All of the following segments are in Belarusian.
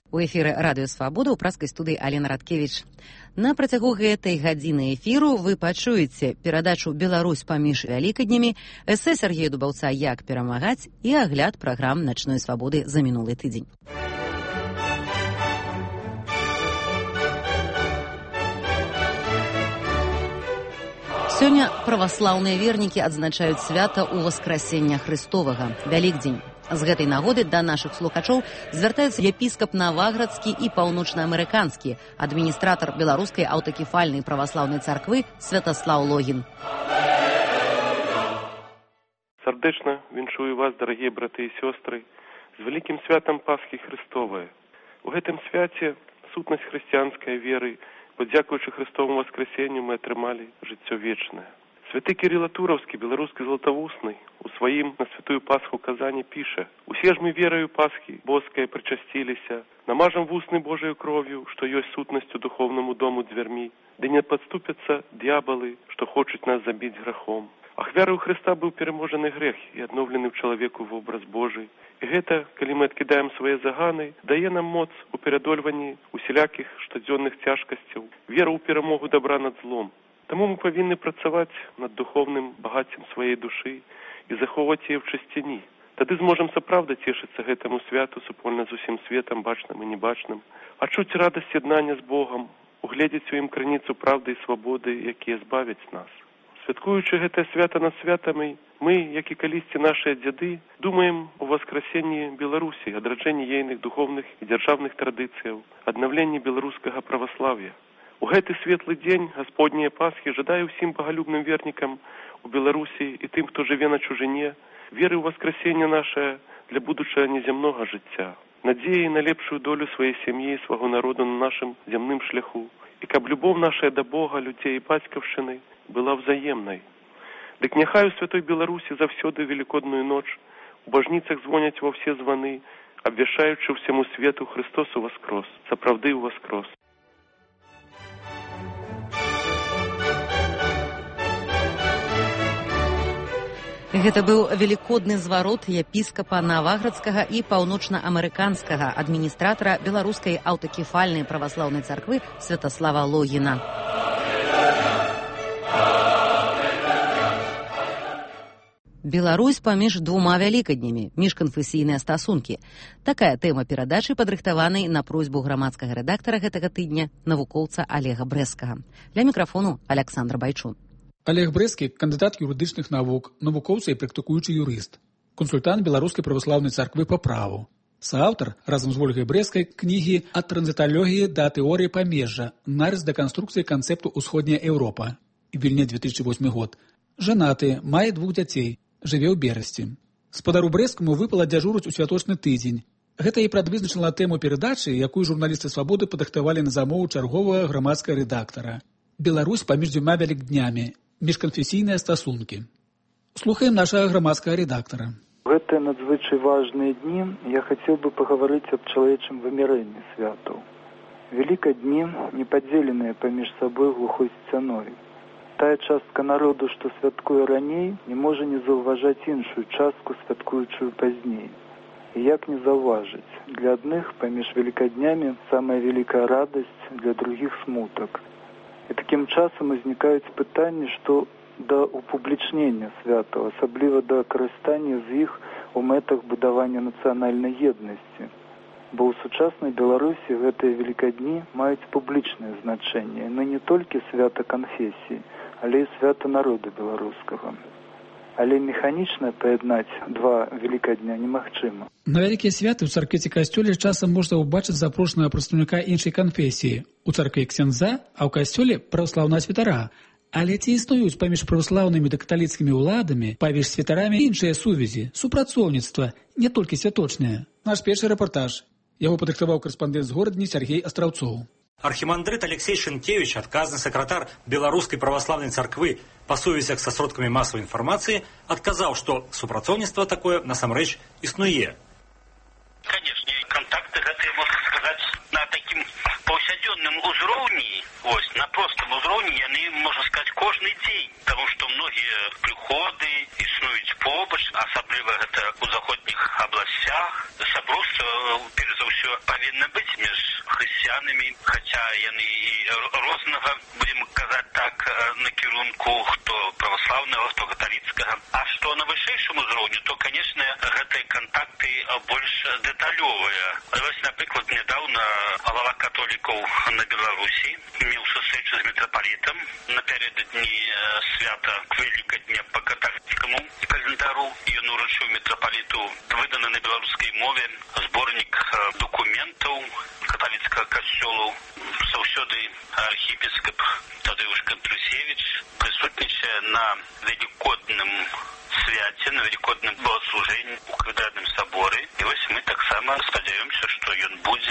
У эфіры радыё Свабода ў праскай студыі Алена Радкевіч. На працягу гэтай гадзіны эфіру вы пачуеце перадачу «Беларусь паміж вялікаднямі», эсэ Сергея Дубаўца «Як перамагаць» і агляд праграм «Начной свабоды» за мінулы тыдзень. Сёння праваслаўныя вернікі адзначаюць свята ўваскрасення Хрыстовага, Вялікдзень. З гэтай нагоды да нашых слухачоў звяртаецца епіскап Наваградскі і паўночнаамерыканскі, адміністратар беларускай аўтакефальнай праваслаўнай царквы Святаслаў Логін. Сардэчна віншую вас, дарагія браты і сёстры, з вялікім святам Пасхі Христовай. У гэтым свяце сутнасць хрысціянскай веры, бо дзякуючы Христовому воскресенню мы атрымалі жыццё вечнае. Святы Кірыла Тураўскі, беларускі златавусны, у сваім на святую Пасху казанні піша: «Усе ж мы верою Пасхі боскае прычасціліся, намажам вусны Божаю кров'ю, што ёсць сутнасцю духовнаму дому дзвярмі, ды не падступяцца д'ябалы, што хочуць нас забіць грахом. Ахвярай Хрыста быў пераможаны грэх і адноўлены ў чалавеку вобраз Божий. І гэта, калі мы адкідаем свае заганы, дае нам моц у перадольванні усялякіх штодзённых цяжкасцяў, веру ў перамогу дабра над злом. Таму мы павінны працаваць над духовным багаццем сваей душы і захоўваць яе ў чысціні. Тады зможам сапраўда цешыцца гэтаму святу супольна з усім светам, бачным і небачным, адчуць радасць яднання з Богам, угледзець у ім крыніцу правды і свабоды, якія збавяць нас. Святкуючы гэтае свята над святамі, мы, як і калісьці нашыя дзяды, думаем у воскресенні Беларусі, адраджэнні ейных духовных і дзяржаўных традыцыяў, аднаўленні беларускага праваслаўя. У гэты светлы дзень Гасподняе Пасхі жадаю ўсім багалюбным вернікам у Беларусі і тым, хто жыве на чужыне, веры ў воскресенне нашае для будучага неземнога жыцця, надзеі на лепшую долю сваёй сям'і і свайго народу на нашым зямным шляху, і каб любоў нашая да Бога, людзей і бацькаўшчыны была взаемнай. Дык няхай у святой Беларусі заўсёды велікодную ноч у бажніцах звоняць ва ўсе званы, абвяшаючы ўсяму свету Христос уваскрос, сапраўды уваскрос. Гэта быў велікодны зварот епіскапа Наваградскага і паўночнаамерыканскага адміністратара беларускай аўтакефальнай праваслаўнай царквы Святаслава Логіна. Беларусь паміж двума вялікаднямі, міжканфесійныя стасункі. Такая тэма перадачы, падрыхтаванай на просьбу грамадскага рэдактара гэтага тыдня, навукоўца Алега Брэскага. Для мікрафону Аляксандр Байчун. Олег Брэскі, кандыдат юрыдычных навук, навукоўца і практыкуючы юрыст, кансультант Беларускай праваслаўнай царквы па праву. Сааўтар, разам з Ольгай Брэскай, кнігі «Ад транзіталогіі да тэорыі памежжа. Нарыс да канструкцыі канцэпту «Усходняя Еўропа». Вільня 2008 год. Жанаты, мае 2 дзяцей, жыве ў Берасці. Спадару Брэскаму выпала дзяжурыць у святочны тыдзень. Гэта і прадвызначыла тэму перадачы, якую журналісты «Свабоды» падрыхтавалі на замову чарговага грамадскага рэдактара. Беларусь паміж дзвюма вялікднямі. Міжканфесійныя стасункі. Слухаем нашага грамадскага рэдактара. В гэтыя надзвычай важныя дні я хацеў бы пагаварыць аб чалавечым вымярэнні святаў. Велікадні не падзеленыя паміж сабой глухой сцяной. Тая частка народу, што святкуе раней, не можа не заўважаць іншую частку, святкуючую пазней. І як не заўважыць? Для адных паміж велікаднямі самая вялікая радасць, для другіх смутак. І такім часам узнікаюць пытанні, што да упублічнення святаў, асабліва да карыстання з іх у мэтах будавання нацыянальнай еднасці. Бо ў сучаснай Беларусі гэтыя велікадні маюць публічнае значэнне. Яны не толькі свята канфесіі, але і свята народа беларускага. Але механічна паяднаць 2 велікадня немагчыма. На вялікія святы ў царкве ці касцёле часам можна ўбачыць запрошанага прадстаўніка іншай канфесіі. У царкве ксяндза, а ў касцёле праваслаўнага святара. Але ці існуюць паміж праваслаўнымі да каталіцкімі ўладамі, паміж святарамі іншыя сувязі, супрацоўніцтва, не толькі святочныя? Наш першы рэпартаж. Яго падрыхтаваў карэспандэнт з горадні Сергей Астраўцоў. Архімандрыт Алексей Шынкевич, адказны сакратар Беларускай праваслаўнай царквы па сувязях са сродкамі масавай інфармацыі, адказаў, што супрацоўніцтва такое насамрэч існуе. Конечно, контакты гэтыя, можна сказаць, на такім паўсядзённым узроўні, на простым узроўні яны, можна сказаць, кожны дзень, таму што многія прыходы існуюць побач, Вось асабліва гэта ў заходніх абласцях. Сяброўства, перш за ўсё, павінна быць між хрысціянамі, хаця яны і рознага, будзем казаць так, накірунку, хто праваслаўнага, хто каталіцкага. А што на вышэйшым узроўні, то, канешне, гэтыя кантакты больш дэталёвыя. Вось, напрыклад, нядаўна глава католікаў на Беларусі меў сустрэчу з мітрапалітам напярэдадні свята Великадня па каталіцкаму календару. Ён уручыў мітрапаліту выданы на беларускай мове зборнік документаў каталіцкага касцёлу. Заўсёды архіепіскап Тадеуш Кандрусевич прысутнічае на велікодным свяце, на велікодным богослужэнні у кафедральным саборы. І вось мы таксама спадзяёмся, што ён будзе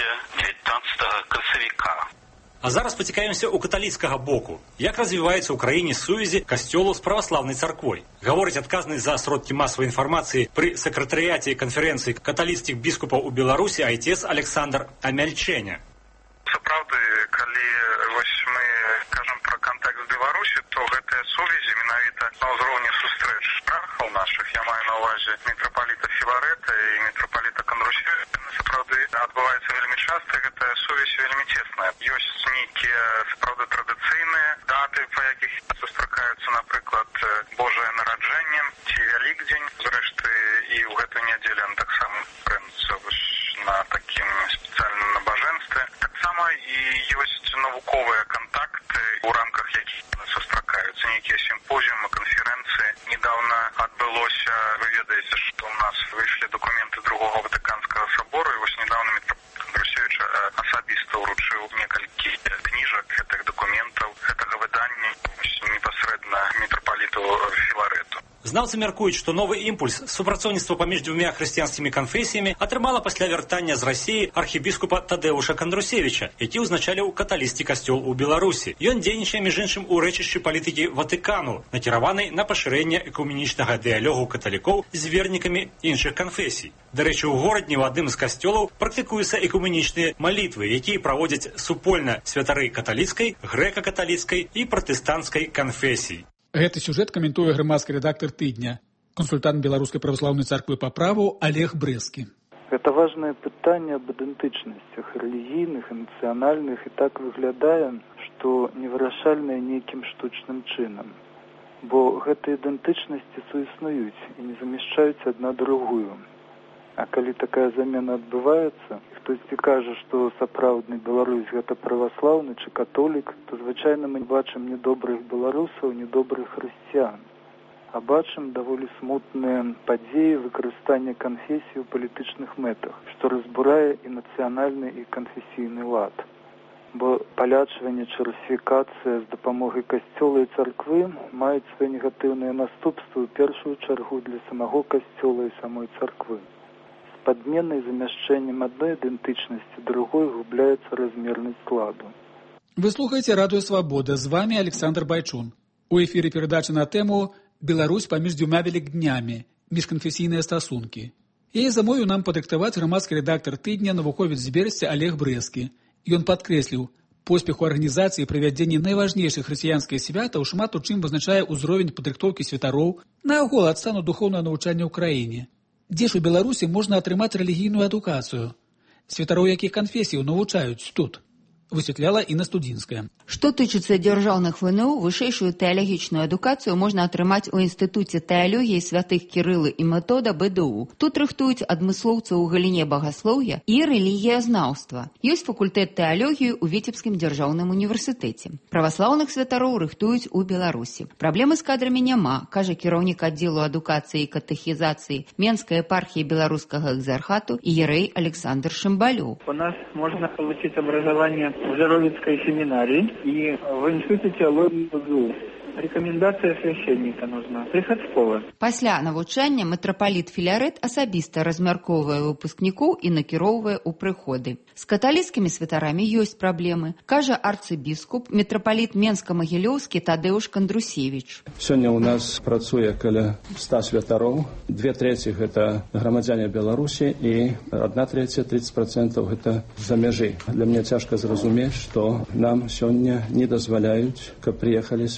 19 красавіка. А зараз пацікавімся ў каталіцкага боку. Як развіваецца ў краіне сувязі касцёлу з праваслаўнай царквой? Гаворыць адказны за сродкі масавай інфармацыі пры сакратарыяце канферэнцыі каталіцкіх біскупаў у Беларусі айцец Александр Амяльчэня. Сапраўды, калі вось мы кажам пра кантакт з Беларусі, то гэтыя сувязі менавіта на ўзроўні сустрэч прархаў нашых, я маю на ўвазе мітрапаліта Філарэта і мітрапаліта Кандрусевіча, сапраўды адбываецца вельмі часта, гэтая сувязь вельмі цесная. Ёсць нейкія сапраўды традыцыйныя даты, па якіх сустракаюцца, напрыклад, Божае нараджэнне ці Вялікдзень. Зрэшты, і ў гэтую нядзелю ён таксама прэнецца на такім спецыяльным набажэнстве. Таксама і ёсць навуковыя кантакты, у рамках якіх сустракаюцца нейкія сімпозіумы, канферэнцыі. Недаўна адбылося, вы ведаеце, што ў нас выйшлі дакументы Другого Ватыканскага сабору, і вось недаўна мітрапаліт Кандрусевіч асабіста ўручыў некалькі кніжак гэтых дакументаў, гэтага выдання непасрэдна мітрапаліту Філарэту. Знаўцы мяркуюць, што новы імпульс супрацоўніцтва паміж дзвюма хрысціянскімі канфесіямі атрымала пасля вяртання з Расіі архібіскупа Тадеуша Кандрусевіча, які ўзначаліў каталіцкі касцёл у Беларусі. Ён дзейнічае, між іншым, у рэчышчы палітыкі Ватыкану, накіраванай на пашырэнне экуменічнага дыялогу каталікоў з вернікамі іншых канфесій. Дарэчы, у горадні ў адным з касцёлаў практыкуюцца экуменічныя малітвы, якія праводзяць супольна святары каталіцкай, грэка-каталіцкай і пратэстанцкай канфесій. Гэты сюжэт каментуе грамадскі рэдактар тыдня, кансультант Беларускай праваслаўнай царквы па праву Олег Брэскі. Гэта важнае пытанне аб ідэнтычнасцях рэлігійных і нацыянальных, і так выглядае, што невырашальнае нейкім штучным чынам. Бо гэтыя ідэнтычнасці суіснуюць і не замяшчаюць адна другую. А калі такая замена адбываецца, хтосьці кажа, што сапраўдны беларус гэта праваслаўны ці католік, то звычайна мы бачым не добрых беларусаў, не добрых хрысціян, а бачым даволі смутныя падзеі выкарыстання канфесій у палітычных мэтах, што разбурае і нацыянальны, і канфесійны лад. Бо палячванне ці русіфікацыя з дапамогай касцёла і царквы маюць свае негатыўныя наступствы ў першую чаргу для самого касцёла і самой царквы. Подменой замяшчэннем адной ідэнтычнасці другой губляецца размернасць ладу. Вы слухаеце радыё Свабода. З вами Александр Байчун. У эфіры перадача на тэму «Беларусь паміж дзвюма велікднямі. Міжканфесійныя стасункі». Яе замовіў нам падрыхтаваць грамадскі рэдактар тыдня, навуковец з Берасці Олег Брэскі. Ён падкрэсліў, поспеху арганізацыі і правядзення найважнейшых хрысціянскіх святаў шмат у чым вызначае ўзровень падрыхтоўкі святароў, наогул ад стану духоўнага навучання ў краіне. Дзе ж у Беларусі можна атрымаць рэлігійную адукацыю? Святароў якіх канфесіяў навучаюць тут? Высветляла Інна Студзінская. Што тычыцца дзяржаўных ВНУ, вышэйшую тэалагічную адукацыю можна атрымаць у Інстытуце тэалогіі святых Кірылы і Метода БДУ. Тут рыхтуюць адмыслоўцаў у галіне багаслоўя і рэлігіязнаўства. Ёсць факультэт тэалогіі ў Віцебскім дзяржаўным універсітэце. Праваслаўных святароў рыхтуюць у Беларусі. Праблемы з кадрамі няма, кажа кіраўнік аддзелу адукацыі і катэхізацыі Менскай епархіі беларускага экзархату іерэй Александр Шымбалёў. У нас можно получить образование в Жаровицкой семинарии и в Институте теологии БГУ. Рекомендация священника нужна. Прихадскова. Пасля навучання мітрапаліт Філарэт асабіста размяркоўвае выпускнікоў і накіроўвае ў прыходы. З каталіцкімі святарамі ёсць праблемы, кажа арцыбіскуп, мітрапаліт Менска-Магілёўскі Тадеуш Кандрусевіч. Сёння ў нас працуе каля 100 святароў. 2/3 гэта грамадзяне Беларусі і 1/3, 30% гэта за мяжы. Для мяне цяжка зразумець, што нам сёння не дазваляюць, каб прыехалі святары з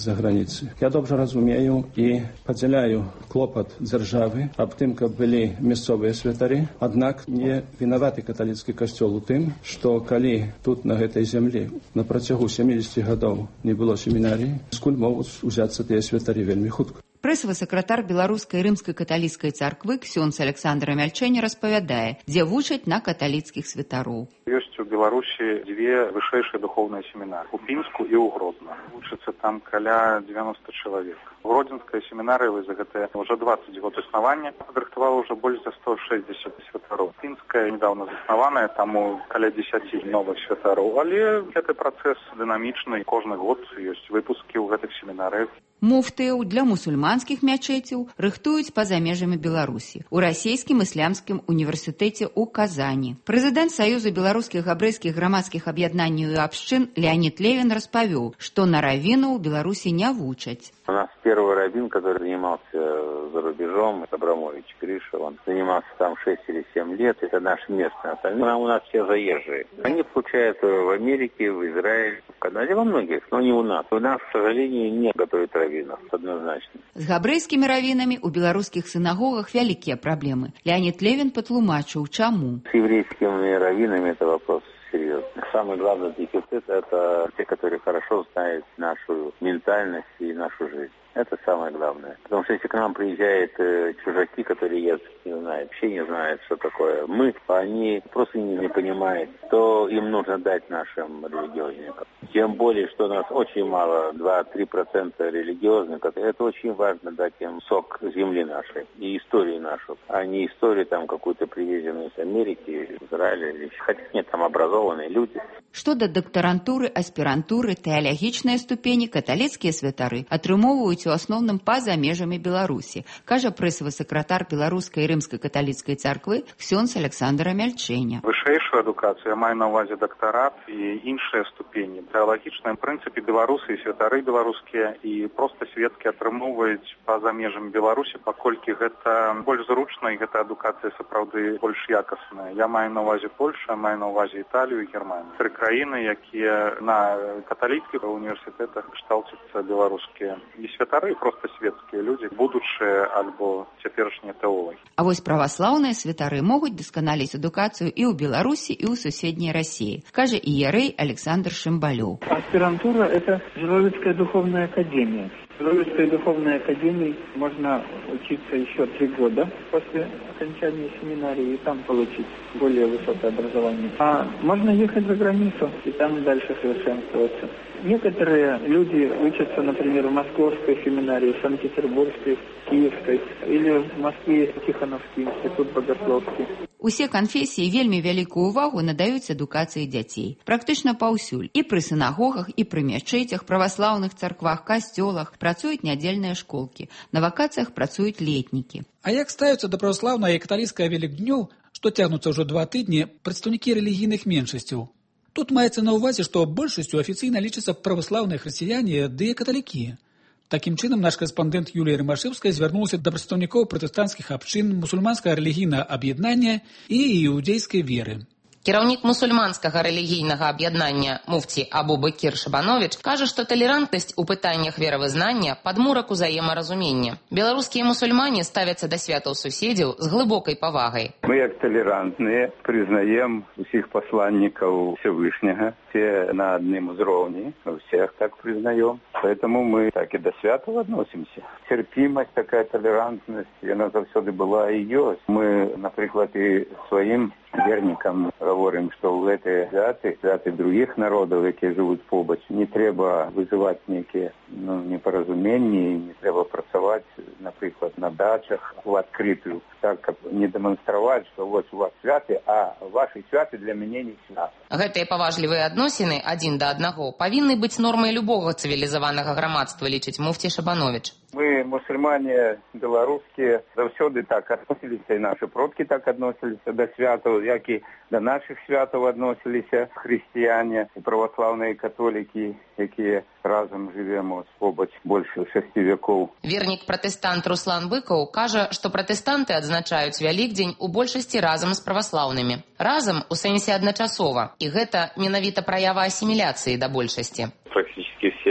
з-за граніцы. Я добра разумею і падзяляю клопат дзяржавы аб тым, каб былі мясцовыя святары, аднак не вінаваты каталіцкі касцёл у тым, што калі тут на гэтай зямлі на працягу 70 гадоў не было семінарыі, скуль могуць узяцца тыя святары вельмі хутка. Прэсавы сакратар Беларускай рымскай каталіцкай царквы ксёндз Александр Амяльчэня распавядае, дзе вучаць на каталіцкіх святароў. Ёсць у Беларусі дзве вышэйшыя духоўныя семінары, у Пінску і ў Гродна. Вучыцца там каля 90 чалавек. Гродзенская семінарыя за гэтае ўжо 20 год існавання падрыхтавала ўжо больш за 160 святароў. Пінская недавно заснаваная, таму каля 10 новых святароў, але гэты працэс дынамічны, кожны год ёсць выпускі ў гэтых семінарыях. Муфтыяў для мусульманскіх мячэцяў рыхтуюць па-за межамі Беларусі у расійскім ісламскім універсітэце ў Казані. Прэзідэнт Саюза беларускіх габрэйскіх грамадскіх аб'яднанняў і абшчын Леонид Левин распавёў, што на раввіну ў Беларусі не вучаць. У нас первый раввин, который занимался за рубежом, Абрамович Гриша, он занимался там 6 или 7 лет, это наши местные, остальные у нас все заезжие. Они получают в Америке, в Израиле, в Канаде, во многих, но не у нас. У нас, к сожалению, не готовят раввинов, однозначно. З габрэйскімі раввінамі ў беларускіх сінагогах вялікія праблемы. Леонид Левин патлумачыў, чаму. С еврейскими раввинами это вопрос серьезный. Самый главный дефицит – это те, которые хорошо знают нашу ментальность и нашу жизнь. Это самое главное. Потому что если к нам приезжают чужаки, которые язык не знают, вообще не знают, что такое мы, они просто не понимают, что им нужно дать нашим религиозникам. Тем более, что у нас очень мало, 2-3% религиозников. Это очень важно дать им сок земли нашей и истории нашу, а не историю там какую-то привезенную с Америки, Израиля. Хотя нет, там образованные люди. Што да дактарантуры, аспірантуры, тэалагічныя ступені каталіцкія святары атрымоўваюць у асноўным па-за межамі Беларусі, кажа прэсавы сакратар Беларускай рымскай каталіцкай царквы ксёндз Александр Амяльчэня. Вышэйшую адукацыю, я маю на ўвазе дактарат і іншыя ступені. Тэалагічна, в прынцыпе, беларусы і святары беларускія і проста светскія атрымоўваюць па-за межамі Беларусі, паколькі гэта больш зручна і гэта адукацыя сапраўды больш якасная. Я маю на ўвазе Польшу, маю на ўвазе Італію і Германію. Тры краіны, якія на каталіцкіх універсітэтах кшталцяцца беларускія і святары, і проста светскія людзі, будучыя альбо цяперашнія тэолагі. А вось праваслаўныя святары могуць дасканаліць адукацыю і ў Беларусі, і ў суседняй Расіі, кажа іерэй Александр Шымбалёў. Аспирантура – это Жировицкая духовная академия. В Жировицкой духовной академии можно учиться еще 3 года после окончания семинарии и там получить более высокое образование. А можно ехать за границу и там дальше совершенствоваться. Некоторые люди учатся, например, в Московской семинарии, в Санкт-Петербургской, Киевской или в Москве Тихоновский институт богословский. Усе канфесіі вельмі вялікую ўвагу надаюць адукацыі дзяцей. Практычна паўсюль. І пры сінагогах, і пры мячэцях, праваслаўных царквах, касцёлах працуюць нядзельныя школкі. На вакацыях працуюць летнікі. А як ставяцца да праваслаўнай і каталіцкай велікднёў, што цягнуцца ўжо 2 тыдні, прадстаўнікі рэлігійных меншасцяў? Тут маецца на ўвазе, што большасцю афіцыйна лічацца праваслаўныя хрысціяне ды каталікі. Такім чынам, наш карэспандэнт Юлія Рымашэўская звярнулася да прадстаўнікоў пратэстанцкіх абшчын, мусульманскага рэлігійнага аб'яднання і іудзейскай веры. Кіраўнік мусульманскага рэлігійнага аб'яднання муфці Абу-Бакір Шабанович кажа, што талерантнасць у пытаннях веравызнання падмурак узаемаразумення. Беларускія мусульмане ставяцца да святаў суседзяў з глыбокай павагай. Мы, як талерантныя, прызнаем усіх пасланнікаў Всевышняга, все на адным узроўні, всех так признаем. Поэтому мы так и до святого относимся. Терпимость, такая толерантность, она завсёды была и есть. Мы, например, и своим верникам говорим, что в эти святы других народов, которые живут побач, не треба вызывать некие непоразумения, не треба працаваць, например, на дачах в открытую, так как не демонстровать, что вот у вас святы, а ваши святы для меня не святы. Гэтыя паважлівыя адносіны адзін да аднаго павінны быць нормай любога цывілізаванага грамадства, лічыць муфці Шабанович. Мы, мусульмане белорусские, завсёды так относились, и наши продки так относились до святов, як и до наших святов относились христиане и православные католики, якія разом живем побач больше 6 веков. Вернік-пратэстант Руслан Быкаў кажа, што пратэстанты адзначаюць Вялікдзень у большасці разам з праваслаўнымі. Разам у сэнсе адначасова. І гэта менавіта праява асіміляцыі да большасці. Практически все протестанты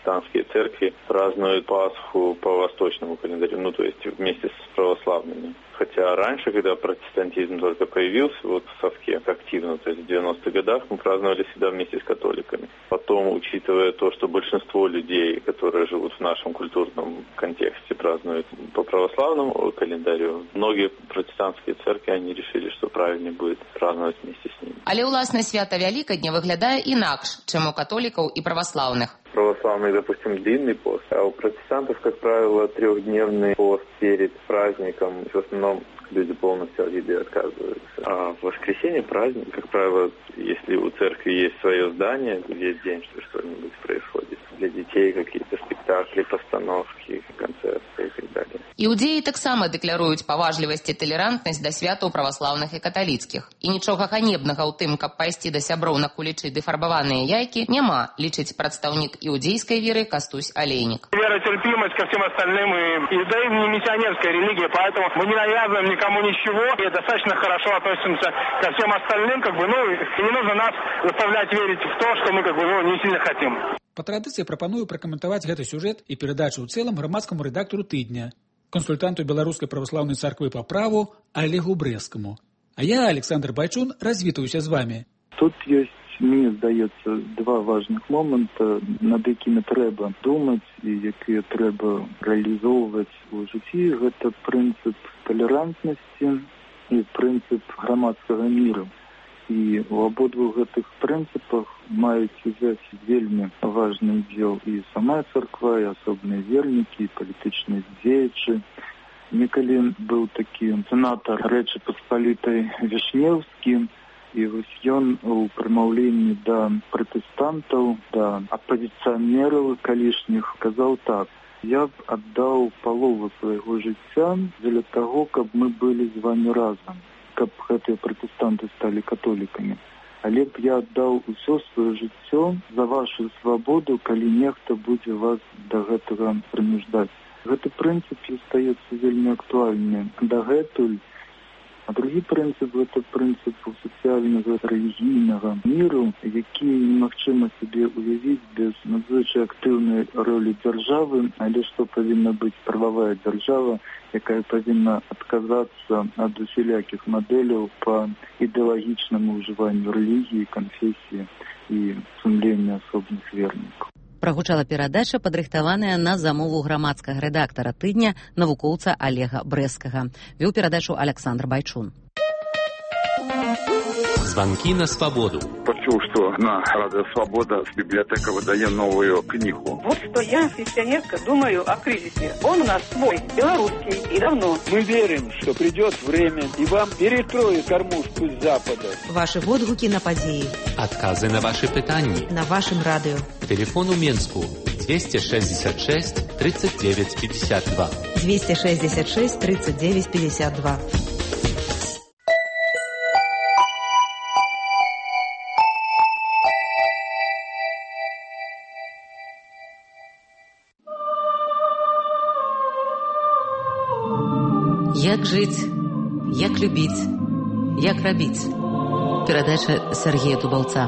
протестантские церкви празднуют Пасху по восточному календарю, то есть вместе с православными. Хотя раньше, когда протестантизм только появился в Совке активно, то есть в 90-х годах, мы праздновали всегда вместе с католиками. Потом, учитывая то, что большинство людей, которые живут в нашем культурном контексте, празднуют по православному календарю, многие протестантские церкви, они решили, что правильнее будет праздновать вместе с ними. Але ўласна свята Вялікадня выглядае інакш, чым у католікаў і праваслаўных. Православный, допустим, длинный пост, а у протестантов, как правило, 3-дневный пост перед праздником. В основном люди полностью от еды отказываются. А в воскресенье праздник, как правило, если у церкви есть свое здание, весь день что-нибудь происходит. Для детей какие-то спектакли, постановки, концерты и так далее. Іўдеі таксама дэкляруюць паважлівасць і талерантнасць да святаў праваслаўных і каталіцкіх. І нічога ганебнага ў тым, каб пайсці да сяброў на кулічы ды фарбаваныя яйкі, няма, лічыць прадстаўнік іудзейскай веры Кастусь Олейник. Веротерпимость ко всем остальным, и иудаизм не миссионерская религия, поэтому мы не навязываем никому ничего, и достаточно хорошо относимся ко всем остальным, и не нужно нас заставлять верить в то, что мы не сильно хотим. Па традыцыі прапаную пракаментаваць гэты сюжэт і перадачу ў цэлым грамадскаму рэдактару тыдня, кансультанту Беларускай праваслаўнай царквы па праву Олегу Брэскаму. А я, Александр Байчун, развітаюся з вами. Тут ёсць, мне здаецца, два важных моманта, над якімі трэба думаць і якія трэба рэалізоўваць у жыцці. Гэта прынцып талерантнасці і прынцып грамадскага міру. І у абодвух гэтых прынцыпах маюць узяць вельмі важны удзел і сама царква, і асобныя вернікі, і палітычныя дзеячы. Некалі быў такі сенатар Рэчы Паспалітай Вішнеўскі, і вось ён у прамаўленні да пратэстантаў, да апазіцыянераў калішніх казаў так: «Я б аддаў палову свайго жыцця дзеля таго, каб мы былі з вамі разам, каб гэтыя пратэстанты сталі католікамі. Але б я аддаў усё сваё жыццё за вашу свабоду, калі нехта будзе вас да гэтага прынуждаць». Гэты прынцып застаецца вельмі актуальны дагэтуль. А другі прынцып – гэта прынцып сацыяльнага рэлігійнага міру, які немагчыма сабе уявіць без надзвычай актыўнай ролі дзяржавы, але што павінна быць прававая дзяржава, якая павінна адказацца ад усялякіх мадэляў па ідэалагічнаму ўжыванню рэлігіі, канфесіі і сумлення асобных вернікаў. Прагучала перадача, падрыхтаваная на замову грамадскага рэдактара тыдня, навукоўца Олега Брэскага. Вёў перадачу Александр Байчун. Звонки на свободу. Почув, что на Радио Свобода библиотека выдает новую книгу. Вот что я, пенсионерка, думаю о кризисе. Он у нас свой, белорусский, и давно. Мы верим, что придет время, и вам перекроют кормушку с Запада. Ваши водгуки на подеи. Отказы на ваши питания. На вашем радио. Телефон у Менску 266 39 52. 266 39 52. Як жыць, як любіць, як рабіць. Перадача Сергея Дубаўца.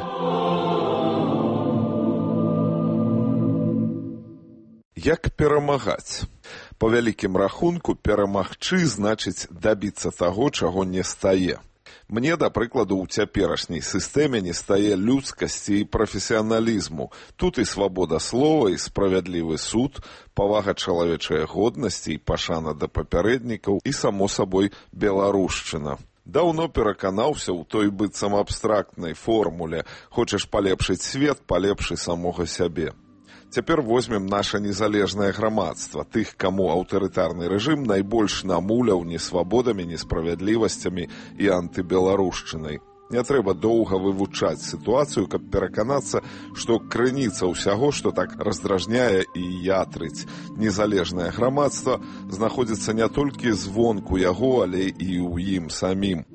Як перамагаць? Па вялікім рахунку, перамагчы значыць дабіцца таго, чаго не стае. Мне, да прыкладу, у цяперашняй сістэме не стае людскасці і прафесіяналізму. Тут і свабода слова, і справядлівы суд, павага чалавечай годнасці і пашана да папярэднікаў, і, само сабой, беларушчына. Даўно пераканаўся ў той быццам абстрактнай формуле: хочаш палепшыць свет, палепшы самога сябе. Цяпер возьмем наша незалежнае грамадства, тых, каму аўтарытарны рэжым найбольш намуляў несвабодамі, несправядлівасцямі і антыбеларушчынай. Не трэба доўга вывучаць сітуацыю, каб пераканацца, што крыніца ўсяго, што так раздражняе і ятрыць незалежнае грамадства, знаходзіцца не толькі звонку яго, але і ў ім самім.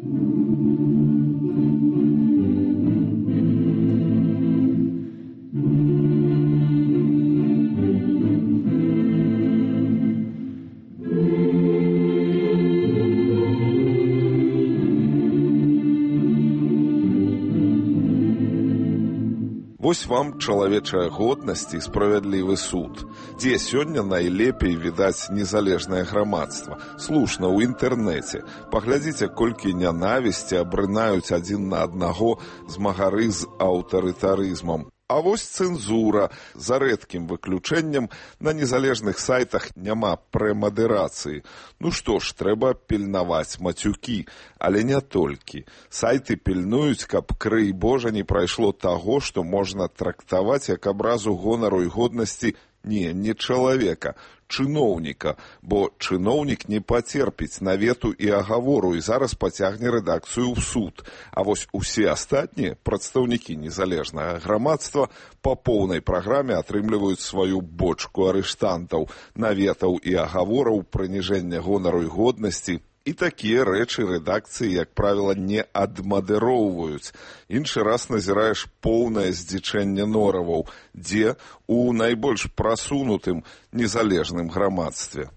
Вось вам чалавечая годнасць і справядлівы суд. Дзе сёння найлепей відаць незалежнае грамадства? Слушна, ў інтэрнэце. Паглядзіце, колькі нянавісці абрынаюць адзін на аднаго змагары з аўтарытарызмам. А вось цэнзура. За рэдкім выключэннем на незалежных сайтах няма прэмадэрацыі. Ну што ж, трэба пільнаваць мацюкі, але не толькі. Сайты пільнуюць, каб, крый Божа, не прайшло таго, што можна трактаваць як абразу гонару і годнасці не чалавека, чыноўніка, бо чыноўнік не пацерпіць навету і агавору і зараз пацягне рэдакцыю ў суд. А вось усе астатнія прадстаўнікі незалежнага грамадства па поўнай праграме атрымліваюць сваю бочку арыштантаў, наветаў і агавораў, прыніжэння гонару і годнасці. І такія рэчы рэдакцыі, як правіла, не адмадыроўваюць. Іншы раз назіраеш поўнае здзічэнне нораваў, дзе у найбольш прасунутым незалежным грамадстве.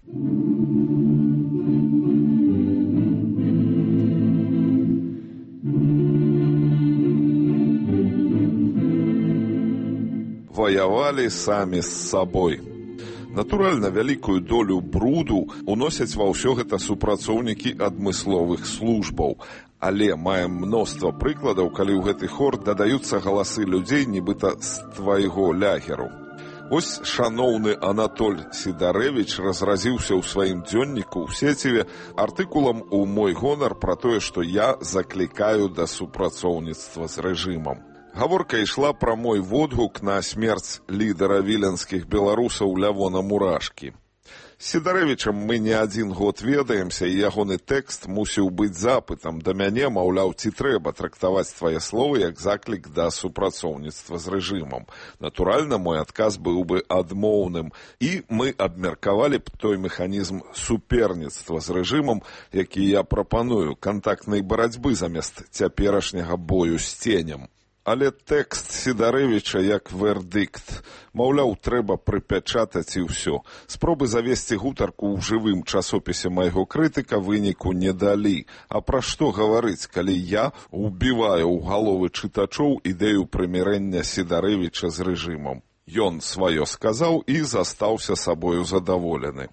Ваявалі самі з сабой. Натуральна, вялікую долю бруду уносяць ва ўсё гэта супрацоўнікі адмысловых службаў. Але маем мноства прыкладаў, калі ў гэты хор дадаюцца галасы людзей, нібыта з твайго лягеру. Вось шаноўны Анатоль Сідарэвіч разразіўся ў сваім дзённіку ў сеціве артыкулам у мой гонар пра тое, што я заклікаю да супрацоўніцтва з рэжымам. Гаворка ішла пра мой водгук на смерць лідара віленскіх беларусаў Лявона Мурашкі. З Сідарэвічам мы не адзін год ведаемся, і ягоны тэкст мусіў быць запытам да мяне, маўляў, ці трэба трактаваць твае словы як заклік да супрацоўніцтва з рэжымам. Натуральна, мой адказ быў бы адмоўным, і мы абмеркавалі б той механізм суперніцтва з рэжымам, які я прапаную, кантактнай барацьбы замест цяперашняга бою з ценем. Але тэкст Сідарэвіча як вердыкт. Маўляў, трэба прыпячатаць і ўсё. Спробы завесці гутарку ў жывым часопісе майго крытыка выніку не далі. А пра што гаварыць, калі я убіваю ў галовы чытачоў ідэю прымірэння Сідарэвіча з рэжымам? Ён сваё сказаў і застаўся сабою задаволены.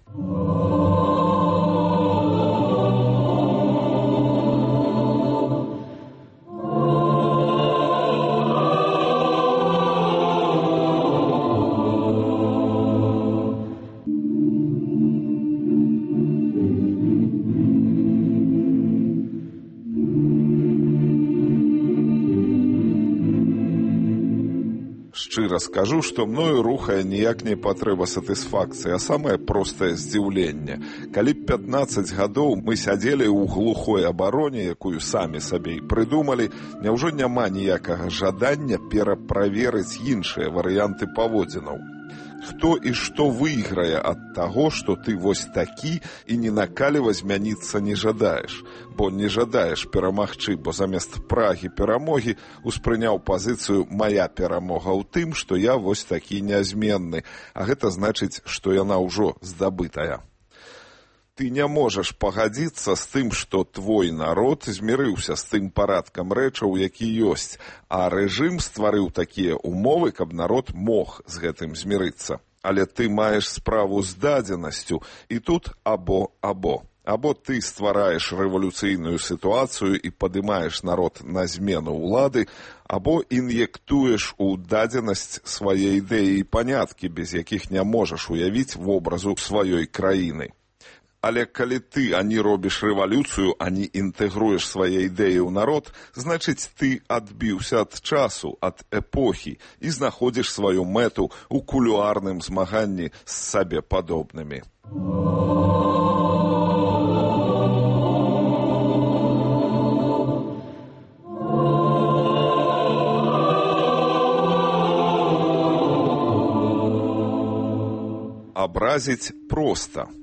Шчыра скажу, што мною рухае ніяк не патрэба сатысфакцыі, а самае простае здзіўленне. Калі б 15 гадоў мы сядзелі ў глухой абароне, якую самі сабе і прыдумалі, няўжо няма ніякага жадання пераправерыць іншыя варыянты паводзінаў? Хто і што выйграе ад таго, што ты вось такі і ні на каліва змяніцца не жадаеш? Бо не жадаеш перамагчы, бо замест прагі перамогі успрыняў пазіцыю «мая перамога ў тым, што я вось такі нязменны», а гэта значыць, што яна ўжо здабытая. Ты не можаш пагадзіцца з тым, што твой народ змірыўся з тым парадкам рэчаў, які ёсць, а рэжым стварыў такія ўмовы, каб народ мог з гэтым змірыцца. Але ты маеш справу з дадзенасцю, і тут або-або. Або ты ствараеш рэвалюцыйную сітуацыю і падымаеш народ на змену ўлады, або ін'ектуеш у дадзенасць свае ідэі і паняткі, без якіх не можаш уявіць вобразу сваёй краіны. Але калі ты ані робіш рэвалюцыю, ані інтэгруеш свае ідэі ў народ, значыць, ты адбіўся ад часу, ад эпохі і знаходзіш сваю мэту ў кулуарным змаганні з сабе падобнымі. Абразіць проста.